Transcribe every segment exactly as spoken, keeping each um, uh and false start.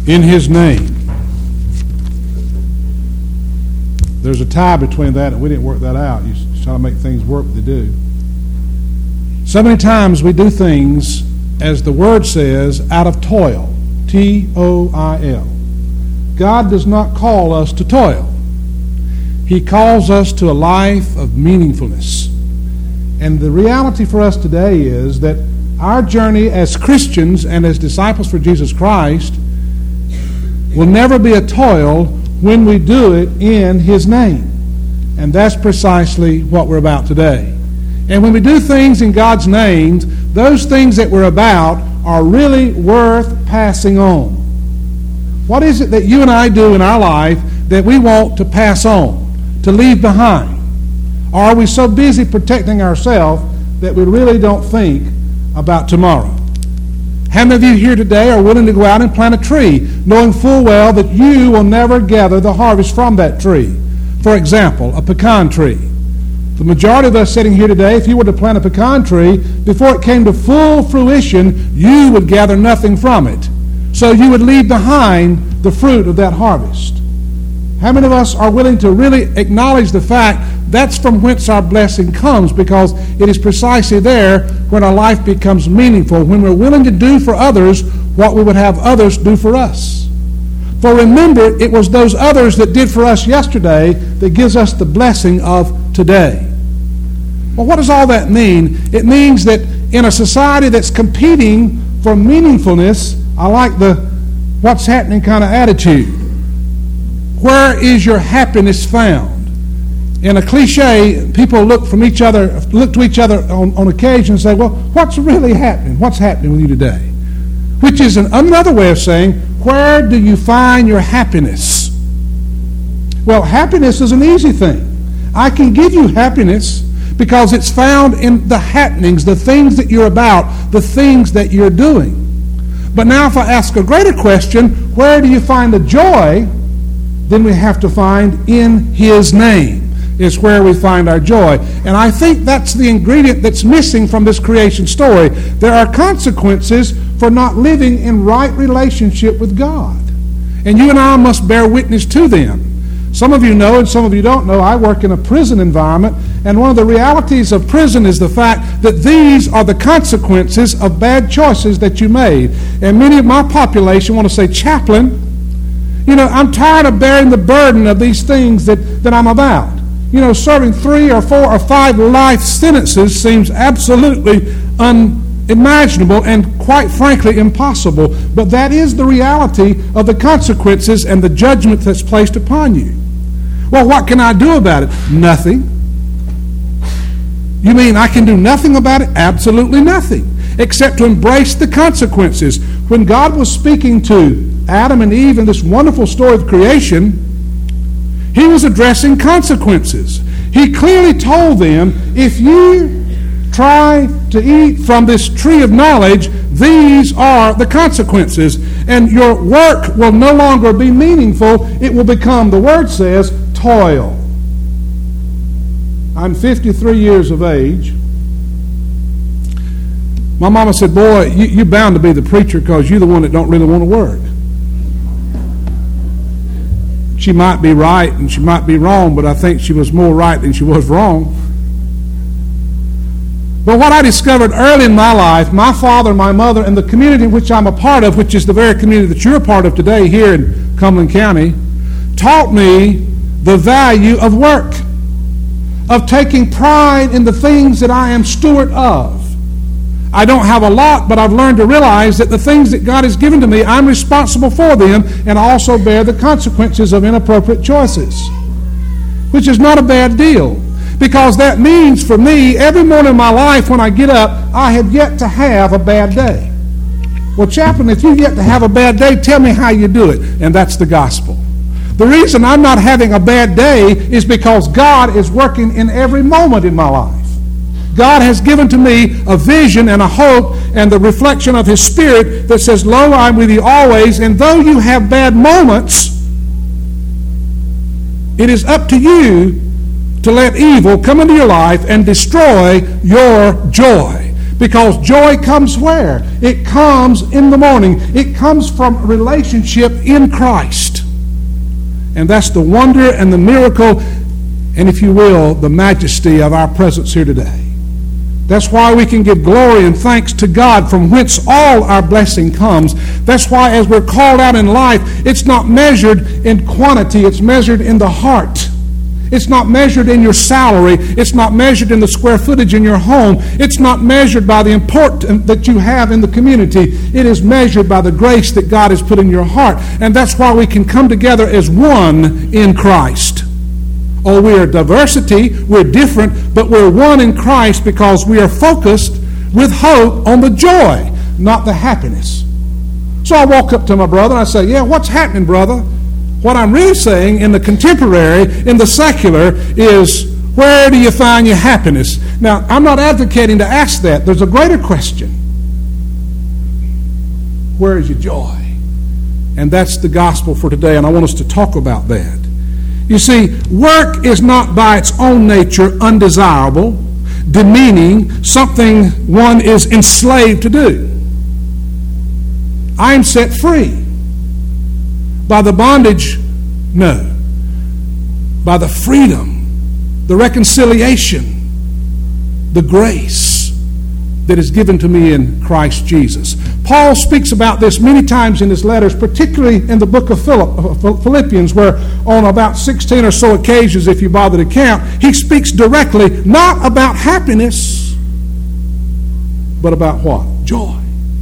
in His name. There's a tie between that, and we didn't work that out. You try to make things work, they do. So many times we do things, as the Word says, out of toil. T O I L. God does not call us to toil. He calls us to a life of meaningfulness. And the reality for us today is that our journey as Christians and as disciples for Jesus Christ will never be a toil when we do it in His name. And that's precisely what we're about today. And when we do things in God's name, those things that we're about are really worth passing on. What is it that you and I do in our life that we want to pass on, to leave behind? Or are we so busy protecting ourselves that we really don't think about tomorrow? How many of you here today are willing to go out and plant a tree, knowing full well that you will never gather the harvest from that tree? For example, a pecan tree. The majority of us sitting here today, if you were to plant a pecan tree, before it came to full fruition, you would gather nothing from it. So you would leave behind the fruit of that harvest. How many of us are willing to really acknowledge the fact that's from whence our blessing comes, because it is precisely there when our life becomes meaningful, when we're willing to do for others what we would have others do for us. For remember, it was those others that did for us yesterday that gives us the blessing of today. Well, what does all that mean? It means that in a society that's competing for meaningfulness, I like the what's happening kind of attitude. Where is your happiness found? In a cliche, people look from each other, look to each other on, on occasion and say, well, what's really happening? What's happening with you today? Which is an, another way of saying, where do you find your happiness? Well, happiness is an easy thing. I can give you happiness because it's found in the happenings, the things that you're about, the things that you're doing. But now if I ask a greater question, where do you find the joy? Then we have to find in His name is where we find our joy. And I think that's the ingredient that's missing from this creation story. There are consequences for not living in right relationship with God. And you and I must bear witness to them. Some of you know, and some of you don't know, I work in a prison environment, and one of the realities of prison is the fact that these are the consequences of bad choices that you made. And many of my population want to say, Chaplain, you know, I'm tired of bearing the burden of these things that, that I'm about. You know, serving three or four or five life sentences seems absolutely unimaginable and, quite frankly, impossible. But that is the reality of the consequences and the judgment that's placed upon you. Well, what can I do about it? Nothing. You mean I can do nothing about it? Absolutely nothing, except to embrace the consequences. When God was speaking to Adam and Eve in this wonderful story of creation, He was addressing consequences. He clearly told them, if you try to eat from this tree of knowledge, these are the consequences. And your work will no longer be meaningful. It will become, the Word says, toil. I'm fifty-three years of age. My mama said, boy, you, you're bound to be the preacher because you're the one that don't really want to work. She might be right and she might be wrong, but I think she was more right than she was wrong. But what I discovered early in my life, my father, my mother, and the community which I'm a part of, which is the very community that you're a part of today here in Cumberland County, taught me the value of work, of taking pride in the things that I am steward of. I don't have a lot, but I've learned to realize that the things that God has given to me, I'm responsible for them, and I also bear the consequences of inappropriate choices, which is not a bad deal, because that means for me, every morning in my life when I get up, I have yet to have a bad day. Well, Chaplain, if you've yet to have a bad day, tell me how you do it, and that's the gospel. The reason I'm not having a bad day is because God is working in every moment in my life. God has given to me a vision and a hope and the reflection of His Spirit that says, lo, I'm with you always, and though you have bad moments, it is up to you to let evil come into your life and destroy your joy. Because joy comes where? It comes in the morning. It comes from relationship in Christ. And that's the wonder and the miracle, and if you will, the majesty of our presence here today. That's why we can give glory and thanks to God from whence all our blessing comes. That's why as we're called out in life, it's not measured in quantity, it's measured in the heart. It's not measured in your salary. It's not measured in the square footage in your home. It's not measured by the importance that you have in the community. It is measured by the grace that God has put in your heart. And that's why we can come together as one in Christ. Oh, we are diversity, we're different, but we're one in Christ because we are focused with hope on the joy, not the happiness. So I walk up to my brother and I say, yeah, what's happening, brother? What I'm really saying in the contemporary, in the secular, is where do you find your happiness? Now, I'm not advocating to ask that. There's a greater question. Where is your joy? And that's the gospel for today, and I want us to talk about that. You see, work is not by its own nature undesirable, demeaning, something one is enslaved to do. I am set free. By the bondage? No. By the freedom, the reconciliation, the grace that is given to me in Christ Jesus. Paul speaks about this many times in his letters, particularly in the book of Philippians, where on about sixteen or so occasions, if you bother to count, he speaks directly not about happiness, but about what? Joy.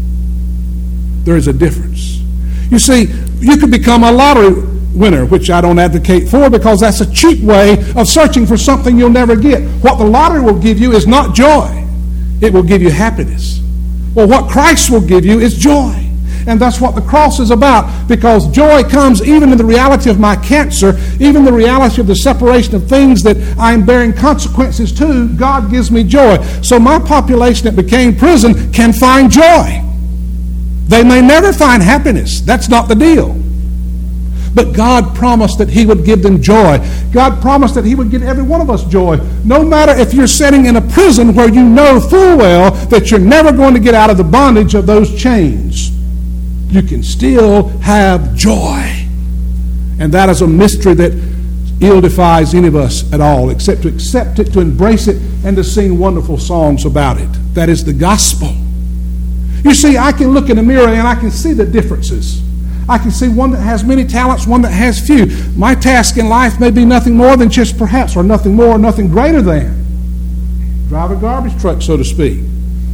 There is a difference. You see, you could become a lottery winner, which I don't advocate for because that's a cheap way of searching for something you'll never get. What the lottery will give you is not joy. It will give you happiness. Well, what Christ will give you is joy. And that's what the cross is about, because joy comes even in the reality of my cancer, even the reality of the separation of things that I am bearing consequences to. God gives me joy. So my population that became prison can find joy. They may never find happiness. That's not the deal. But God promised that He would give them joy. God promised that He would give every one of us joy. No matter if you're sitting in a prison where you know full well that you're never going to get out of the bondage of those chains, you can still have joy. And that is a mystery that ill defies any of us at all, except to accept it, to embrace it, and to sing wonderful songs about it. That is the gospel. You see, I can look in the mirror and I can see the differences. I can see one that has many talents, one that has few. My task in life may be nothing more than just perhaps, or nothing more, or nothing greater than drive a garbage truck, so to speak.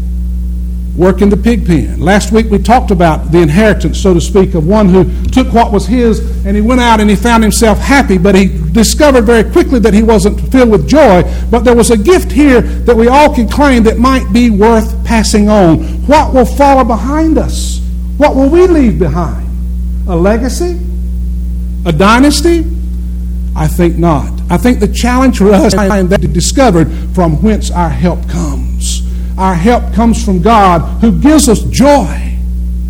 Work in the pig pen. Last week we talked about the inheritance, so to speak, of one who took what was his and he went out and he found himself happy, but he discovered very quickly that he wasn't filled with joy. But there was a gift here that we all can claim that might be worth passing on. What will follow behind us? What will we leave behind? A legacy? A dynasty? I think not. I think the challenge for us is that we discovered from whence our help comes. Our help comes from God, who gives us joy.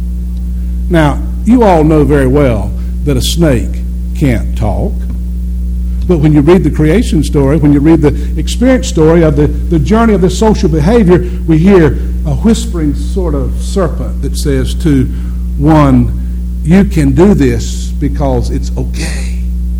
Now, you all know very well that a snake can't talk. But when you read the creation story, when you read the experience story of the, the journey of this social behavior, we hear a whispering sort of serpent that says to one, you can do this because it's okay.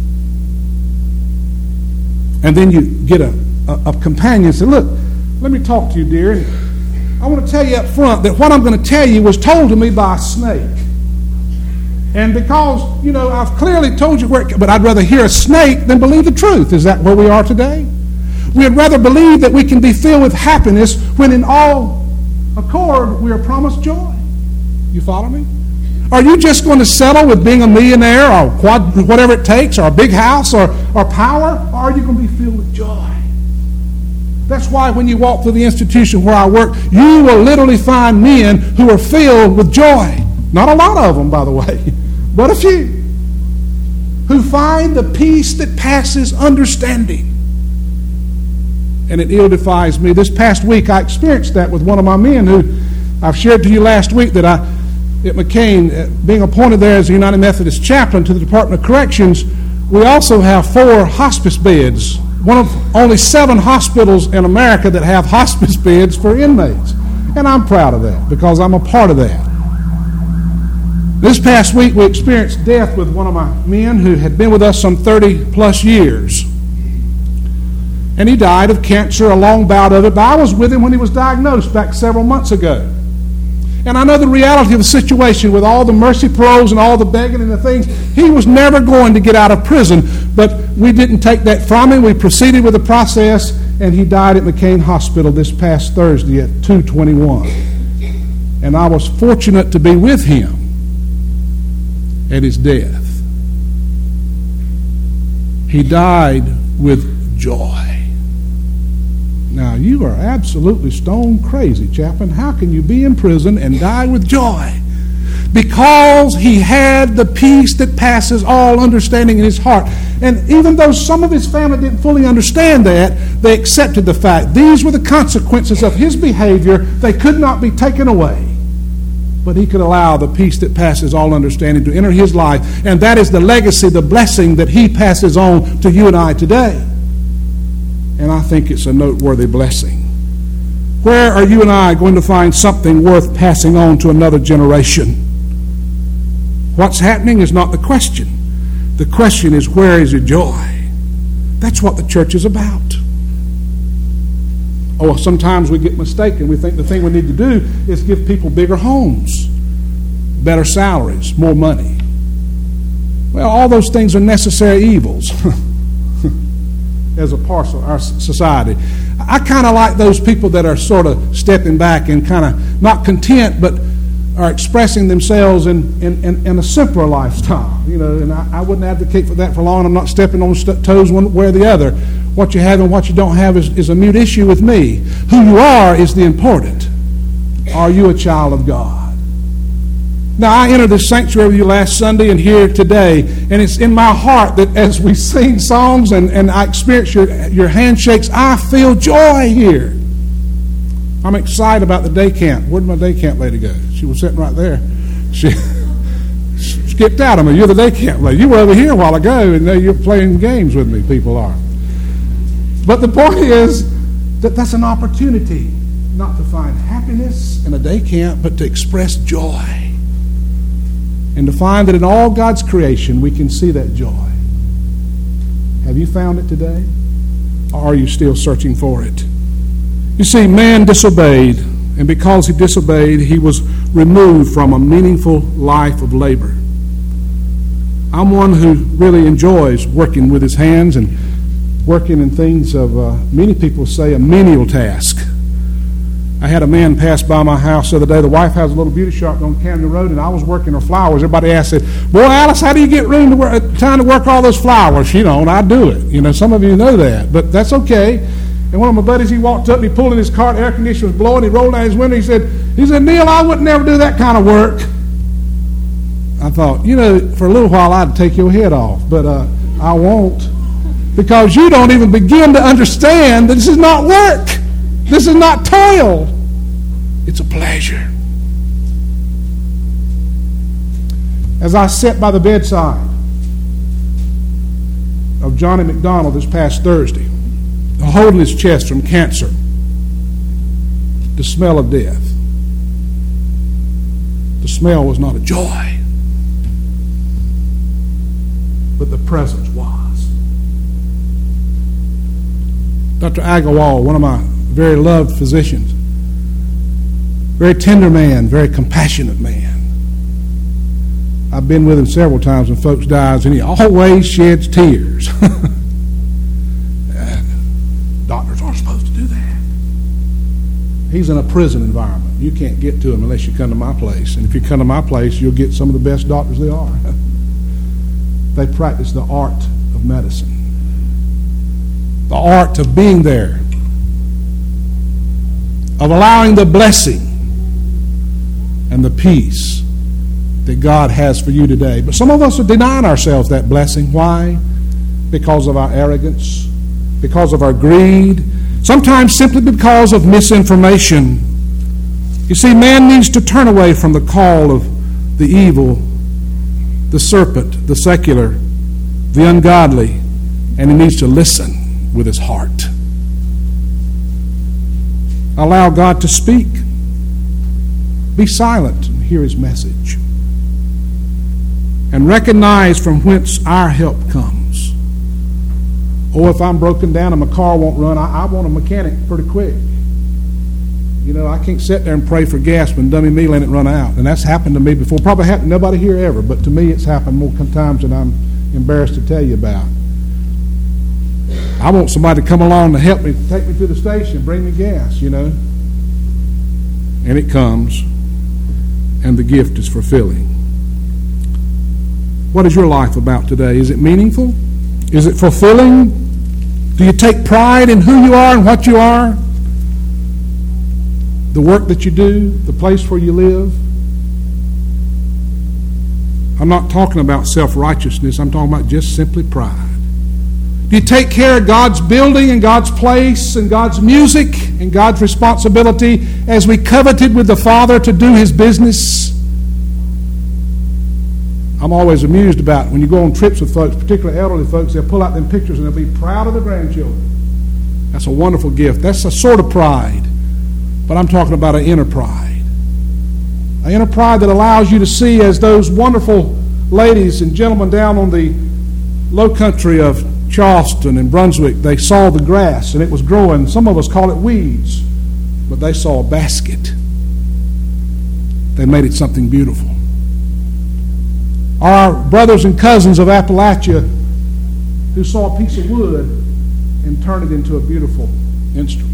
And then you get a, a, a companion and say, look, let me talk to you, dear. And I want to tell you up front that what I'm going to tell you was told to me by a snake. And because, you know, I've clearly told you where it, but I'd rather hear a snake than believe the truth. Is that where we are today? We'd rather believe that we can be filled with happiness when in all accord we are promised joy. You follow me? Are you just going to settle with being a millionaire or quad, whatever it takes, or a big house or, or power? Or are you going to be filled with joy? That's why when you walk through the institution where I work, you will literally find men who are filled with joy. Not a lot of them, by the way, but a few. Who find the peace that passes understanding. And it ill defies me. This past week I experienced that with one of my men who I've shared to you last week that I at McCain, being appointed there as a United Methodist chaplain to the Department of Corrections, we also have four hospice beds. One of only seven hospitals in America that have hospice beds for inmates. And I'm proud of that because I'm a part of that. This past week we experienced death with one of my men who had been with us some thirty plus years. And he died of cancer, a long bout of it, but I was with him when he was diagnosed back several months ago. And I know the reality of the situation with all the mercy paroles and all the begging and the things. He was never going to get out of prison, but we didn't take that from him. We proceeded with the process, and he died at McCain Hospital this past Thursday at two twenty-one. And I was fortunate to be with him at his death. He died with joy. Now, you are absolutely stone crazy, Chaplain. How can you be in prison and die with joy? Because he had the peace that passes all understanding in his heart. And even though some of his family didn't fully understand that, they accepted the fact. These were the consequences of his behavior. They could not be taken away. But he could allow the peace that passes all understanding to enter his life. And that is the legacy, the blessing that he passes on to you and I today. And I think it's a noteworthy blessing. Where are you and I going to find something worth passing on to another generation? What's happening is not the question. The question is, where is your joy? That's what the church is about. Oh, sometimes we get mistaken. We think the thing we need to do is give people bigger homes, better salaries, more money. Well, all those things are necessary evils. As a parcel of our society. I kind of like those people that are sort of stepping back and kind of not content, but are expressing themselves in, in, in, in a simpler lifestyle. You know, and I, I wouldn't advocate for that for long. I'm not stepping on st- toes one way or the other. What you have and what you don't have is, is a mute issue with me. Who you are is the important. Are you a child of God? Now, I entered the sanctuary with you last Sunday and here today, and it's in my heart that as we sing songs and, and I experience your, your handshakes, I feel joy here. I'm excited about the day camp. Where'd my day camp lady go? She was sitting right there. She skipped out on me. You're the day camp lady. You were over here a while ago, and now you're playing games with me, people are. But the point is that that's an opportunity not to find happiness in a day camp, but to express joy. And to find that in all God's creation, we can see that joy. Have you found it today? Or are you still searching for it? You see, man disobeyed, and because he disobeyed, he was removed from a meaningful life of labor. I'm one who really enjoys working with his hands and working in things of, uh, many people say, a menial task. I had a man pass by my house the other day. The wife has a little beauty shop on Camden Road, and I was working her flowers. Everybody asked, said, "Boy, Alice, how do you get room to work, time to work all those flowers?" You know, and I do it. You know, some of you know that, but that's okay. And one of my buddies, he walked up and he pulled in his car. The air conditioner was blowing. He rolled down his window. He said, "He said, Neil, I would never do that kind of work." I thought, you know, for a little while I'd take your head off, but uh, I won't, because you don't even begin to understand that this is not work. This is not toil. It's a pleasure. As I sat by the bedside of Johnny McDonald this past Thursday, holding his chest from cancer, the smell of death, the smell was not a joy, but the presence was. Doctor Agarwal, one of my very loved physicians, very tender man, very compassionate man. I've been with him several times when folks die, and he always sheds tears. Doctors aren't supposed to do that. He's in a prison environment. You can't get to him unless you come to my place. And if you come to my place, you'll get some of the best doctors there are. They practice the art of medicine. The art of being there. Of allowing the blessing and the peace that God has for you today. But some of us are denying ourselves that blessing. Why? Because of our arrogance, because of our greed, sometimes simply because of misinformation. You see, man needs to turn away from the call of the evil, the serpent, the secular, the ungodly, and he needs to listen with his heart. Allow God to speak. Be silent and hear his message. And recognize from whence our help comes. Or if I'm broken down and my car won't run, I, I want a mechanic pretty quick. You know, I can't sit there and pray for gas when dummy me let it run out. And that's happened to me before. Probably happened to nobody here ever, but to me it's happened more times than I'm embarrassed to tell you about. I want somebody to come along to help me, take me to the station, bring me gas, you know. And it comes, and the gift is fulfilling. What is your life about today? Is it meaningful? Is it fulfilling? Do you take pride in who you are and what you are? The work that you do, the place where you live? I'm not talking about self-righteousness. I'm talking about just simply pride. Do you take care of God's building and God's place and God's music and God's responsibility as we coveted with the Father to do his business? I'm always amused about when you go on trips with folks, particularly elderly folks, they'll pull out them pictures and they'll be proud of their grandchildren. That's a wonderful gift. That's a sort of pride. But I'm talking about an inner pride. An inner pride that allows you to see, as those wonderful ladies and gentlemen down on the low country of Charleston and Brunswick, they saw the grass and it was growing. Some of us call it weeds, but they saw a basket. They made it something beautiful. Our brothers and cousins of Appalachia who saw a piece of wood and turned it into a beautiful instrument.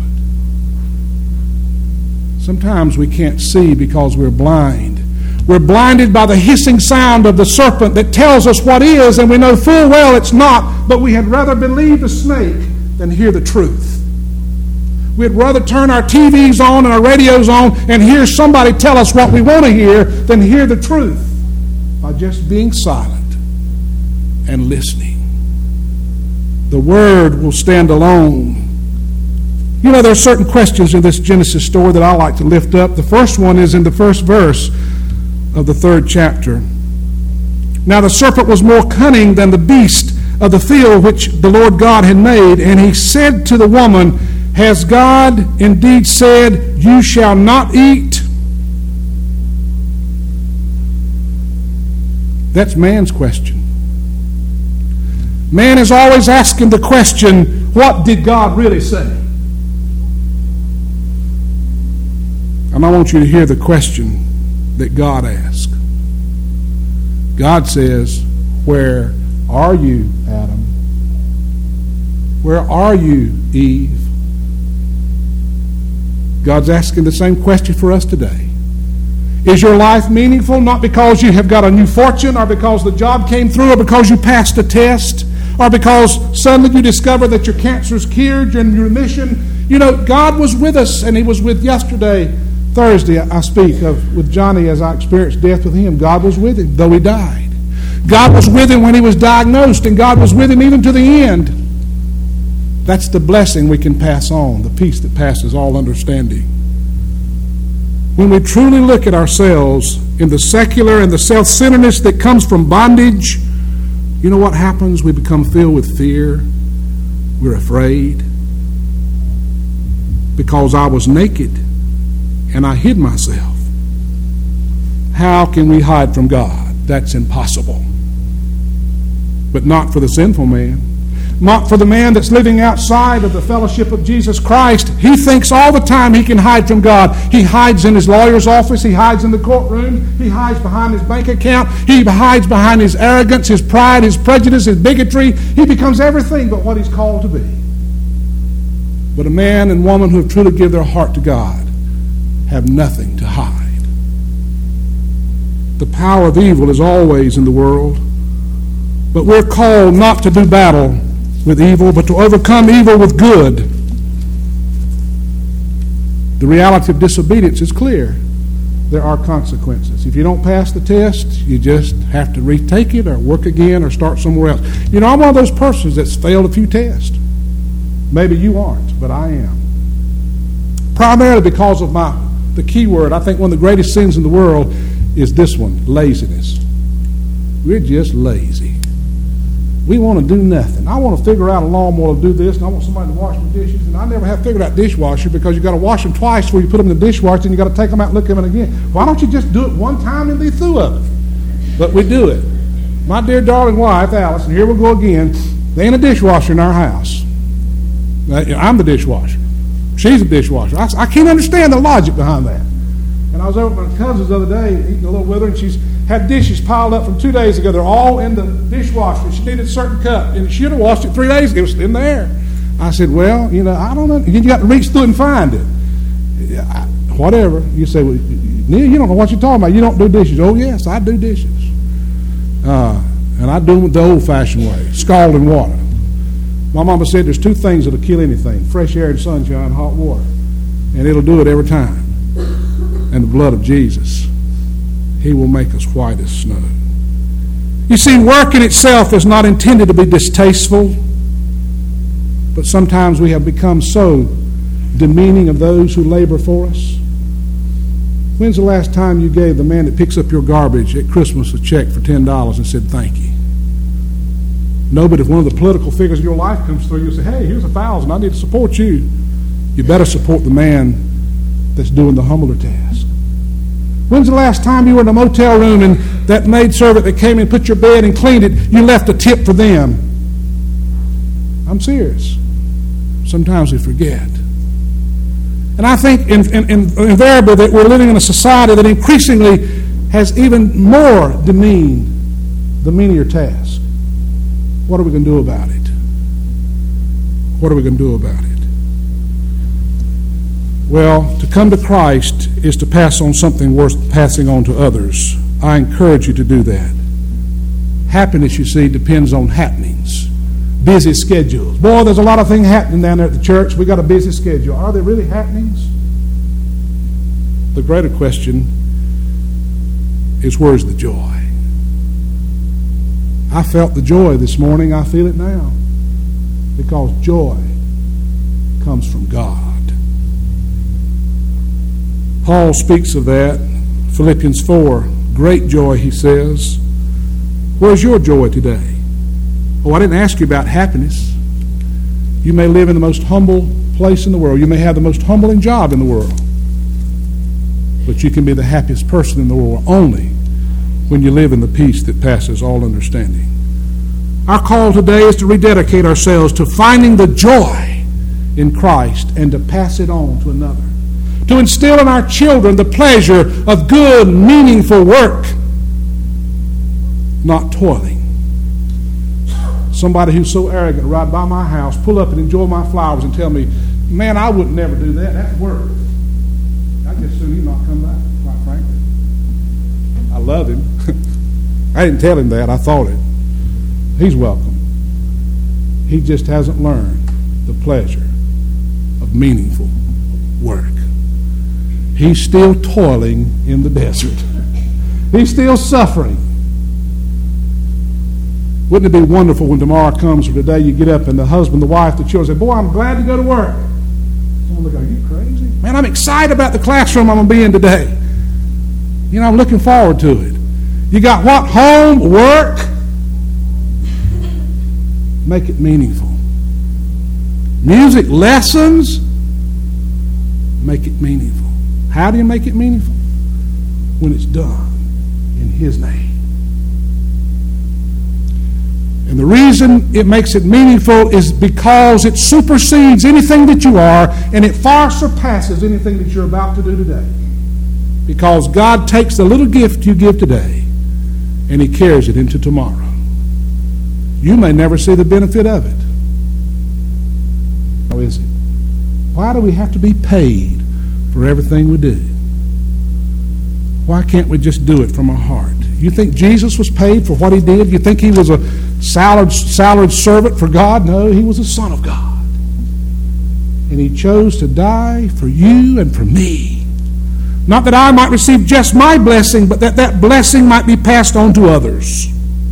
Sometimes we can't see because we're blind. We're blinded by the hissing sound of the serpent that tells us what is, and we know full well it's not, but we had rather believe the snake than hear the truth. We'd rather turn our T Vs on and our radios on and hear somebody tell us what we want to hear than hear the truth by just being silent and listening. The Word will stand alone. You know, there are certain questions in this Genesis story that I like to lift up. The first one is in the first verse of the third chapter. Now the serpent was more cunning than the beast of the field which the Lord God had made, and he said to the woman, has God indeed said, you shall not eat? That's man's question. Man is always asking the question, what did God really say? And I want you to hear the question that God asked. God says, where are you, Adam? Where are you, Eve? God's asking the same question for us today. Is your life meaningful not because you have got a new fortune or because the job came through or because you passed a test or because suddenly you discover that your cancer is cured, you're in remission? You know, God was with us, and he was with yesterday. Thursday, I speak of with Johnny as I experienced death with him. God was with him, though he died. God was with him when he was diagnosed, and God was with him even to the end. That's the blessing we can pass on, the peace that passes all understanding. When we truly look at ourselves in the secular and the self-centeredness that comes from bondage, you know what happens? We become filled with fear. We're afraid. Because I was naked and I hid myself. How can we hide from God? That's impossible. But not for the sinful man. Not for the man that's living outside of the fellowship of Jesus Christ. He thinks all the time he can hide from God. He hides in his lawyer's office. He hides in the courtroom. He hides behind his bank account. He hides behind his arrogance, his pride, his prejudice, his bigotry. He becomes everything but what he's called to be. But a man and woman who have truly given their heart to God have nothing to hide. The power of evil is always in the world, but we're called not to do battle with evil, but to overcome evil with good. The reality of disobedience is clear. There are consequences. If you don't pass the test, you just have to retake it or work again or start somewhere else. You know, I'm one of those persons that's failed a few tests. Maybe you aren't, but I am. Primarily because of my the key word. I think one of the greatest sins in the world is this one, laziness. We're just lazy. we want to do nothing. I want to figure out a lawnmower to do this, and I want somebody to wash my dishes, and I never have figured out dishwasher because you got to wash them twice before you put them in the dishwasher, and you got to take them out and look at them again. Why don't you just do it one time and be through of it? But we do it. My dear darling wife, Alice, and here we go again. There ain't a dishwasher in our house. I'm the dishwasher. She's a dishwasher. I, I can't understand the logic behind that. And I was over at my cousin's the other day eating a little with her, and she's had dishes piled up from two days ago. They're all in the dishwasher. She needed a certain cup, and she should have washed it three days ago. It was in there. I said, well, you know, I don't know. You got to reach through and find it. I, whatever. You say, well, Neil, you don't know what you're talking about. You don't do dishes. Oh, yes, I do dishes. Uh, and I do them the old-fashioned way, scalding water. My mama said there's two things that'll kill anything, fresh air and sunshine, hot water. And it'll do it every time. And the blood of Jesus. He will make us white as snow. You see, work in itself is not intended to be distasteful, but sometimes we have become so demeaning of those who labor for us. When's the last time you gave the man that picks up your garbage at Christmas a check for ten dollars and said thank you? No, but if one of the political figures in your life comes through, you say, hey, here's a thousand, I need to support you. You better support the man that's doing the humbler task. When's the last time you were in a motel room and that maid servant that came and put your bed and cleaned it, you left a tip for them? I'm serious. Sometimes we forget. And I think in, in, in, invariably that we're living in a society that increasingly has even more demeaned the menial task. What are we going to do about it? What are we going to do about it? Well, to come to Christ is to pass on something worth passing on to others. I encourage you to do that. Happiness, you see, depends on happenings. Busy schedules. Boy, there's a lot of things happening down there at the church. We got a busy schedule. Are there really happenings? The greater question is, where's the joy? I felt the joy this morning. I feel it now. Because joy comes from God. Paul speaks of that. Philippians four, great joy, he says. Where's your joy today? Oh, I didn't ask you about happiness. You may live in the most humble place in the world. You may have the most humbling job in the world. But you can be the happiest person in the world only when you live in the peace that passes all understanding. Our call today is to rededicate ourselves to finding the joy in Christ and to pass it on to another. To instill in our children the pleasure of good, meaningful work, not toiling. Somebody who's so arrogant ride by my house, pull up and enjoy my flowers and tell me, man, I would never do that. That's work. I just soon he not come back, quite frankly. I love him. I didn't tell him that. I thought it. He's welcome. He just hasn't learned the pleasure of meaningful work. He's still toiling in the desert. He's still suffering. Wouldn't it be wonderful when tomorrow comes or today you get up and the husband, the wife, the children say, boy, I'm glad to go to work. Someone look, are you crazy? Man, I'm excited about the classroom I'm going to be in today. You know, I'm looking forward to it. You got what? Home, work. Make it meaningful. Music lessons. Make it meaningful. How do you make it meaningful? When it's done in His name. And the reason it makes it meaningful is because it supersedes anything that you are, and it far surpasses anything that you're about to do today. Because God takes the little gift you give today, and He carries it into tomorrow. You may never see the benefit of it. How is it? Why do we have to be paid for everything we do? Why can't we just do it from our heart? You think Jesus was paid for what He did? You think He was a salaried, salaried servant for God? No, He was a Son of God. And He chose to die for you and for me. Not that I might receive just my blessing, but that that blessing might be passed on to others.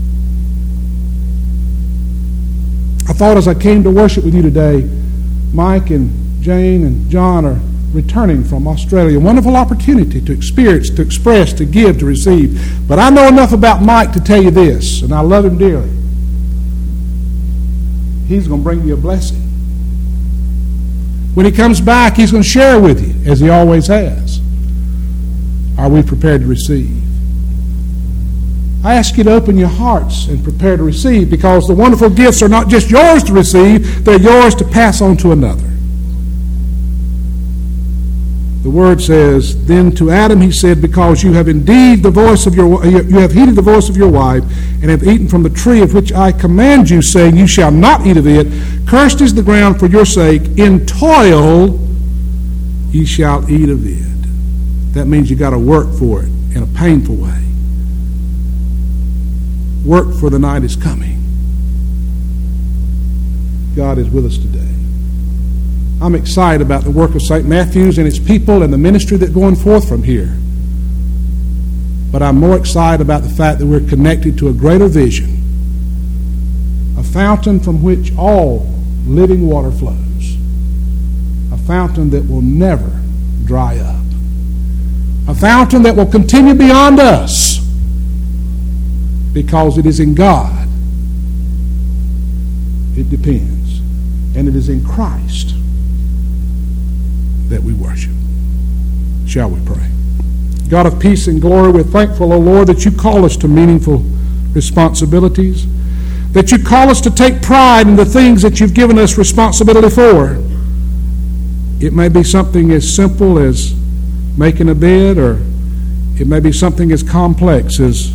I thought as I came to worship with you today, Mike and Jane and John are returning from Australia. Wonderful opportunity to experience, to express, to give, to receive. But I know enough about Mike to tell you this, and I love him dearly. He's going to bring you a blessing. When he comes back, he's going to share with you, as he always has. Are we prepared to receive? I ask you to open your hearts and prepare to receive, because the wonderful gifts are not just yours to receive, they're yours to pass on to another. The word says, then to Adam he said, because you have indeed the voice of your you have heeded the voice of your wife, and have eaten from the tree of which I command you, saying, you shall not eat of it. Cursed is the ground for your sake. In toil ye shall eat of it. That means you got to work for it in a painful way. Work, for the night is coming. God is with us today. I'm excited about the work of Saint Matthew's and its people and the ministry that's going forth from here. But I'm more excited about the fact that we're connected to a greater vision, a fountain from which all living water flows, a fountain that will never dry up, a fountain that will continue beyond us, because it is in God it depends, and it is in Christ that we worship. Shall we pray? God of peace and glory, we're thankful, O Lord, that you call us to meaningful responsibilities, that you call us to take pride in the things that you've given us responsibility for. It may be something as simple as making a bed, or it may be something as complex as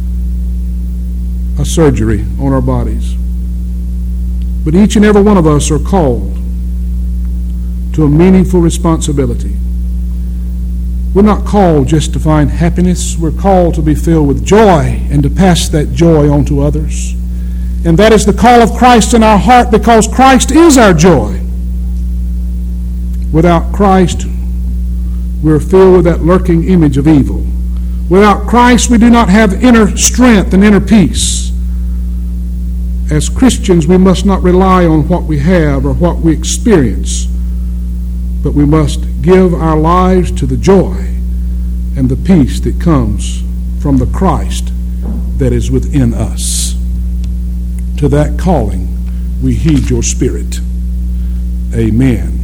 a surgery on our bodies. But each and every one of us are called to a meaningful responsibility. We're not called just to find happiness. We're called to be filled with joy and to pass that joy on to others. And that is the call of Christ in our heart, because Christ is our joy. Without Christ, we're filled with that lurking image of evil. Without Christ, we do not have inner strength and inner peace. As Christians, we must not rely on what we have or what we experience, but we must give our lives to the joy and the peace that comes from the Christ that is within us. To that calling, we heed your Spirit. Amen.